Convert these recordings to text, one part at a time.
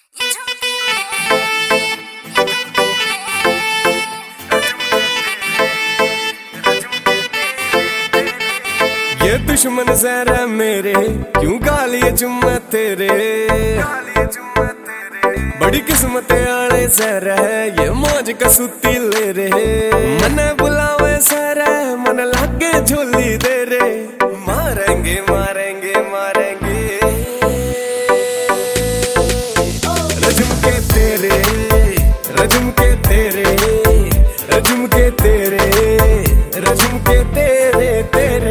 ये दुश्मन जहरा मेरे क्यों गालिए चुम्मा तेरे। बड़ी किस्मत आले जहरा है ये मौज का सुती ले रे। मन बुलावे सहरा मन लागे झोली दे रे। मारेंगे मारेंगे मारेंगे रजुम के तेरे रजुम के तेरे रजुम के तेरे रजुम के तेरे तेरे।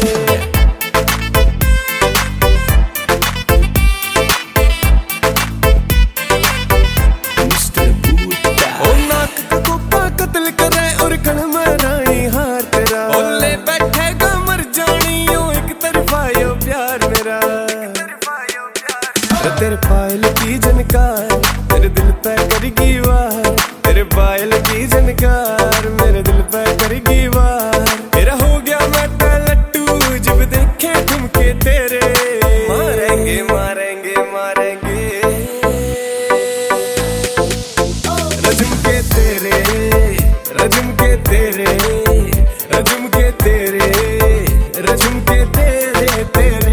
तेरे पायल की झनकार तेरे दिल पे करेगी वार। तेरे पायल की झनकार मेरे दिल पे करेगी वार। तेरा हो गया मैं लट्टू जब देखे ठुमके तेरे। मारेंगे मारेंगे मारेंगे रजुम के तेरे रजुम के तेरे रजुम के तेरे रजुम के तेरे तेरे।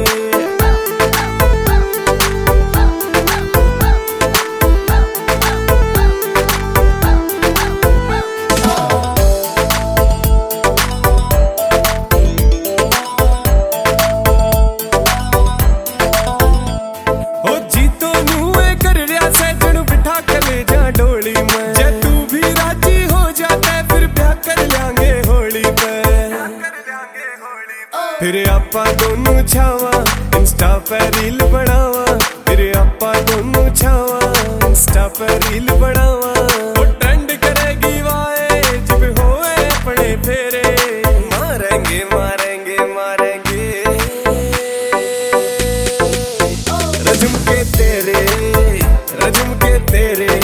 फिर आपा दोनों छावा इंस्टा पे रील बनावा। फिर आपा दोनों छावा इंस्टा पे रील बनावा। वो ट्रेंड करेगी वाए जब होए अपने फेरे। मारेंगे मारेंगे मारेंगे रजुम के तेरे रजुम के तेरे